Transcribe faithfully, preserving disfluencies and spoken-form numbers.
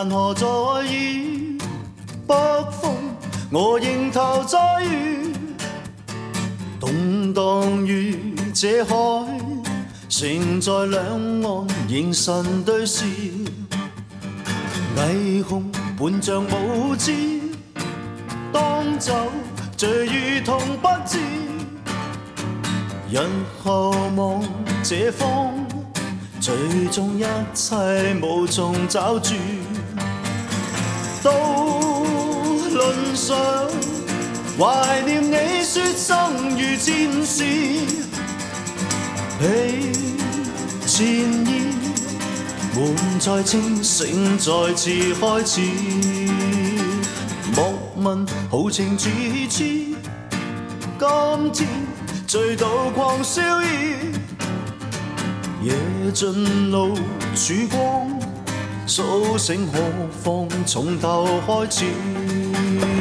但何在意？北風我仍投在於動盪於這海，承載兩岸凝神對視，霓虹伴像舞姿，當酒醉如同不知，日後望這方，最終一切無從找住。渡輪上懷念你說生如戰士，你前意滿載清醒再次開始。莫問豪情自知，今天醉倒狂笑意，夜盡露曙光，甦醒何妨從頭開始。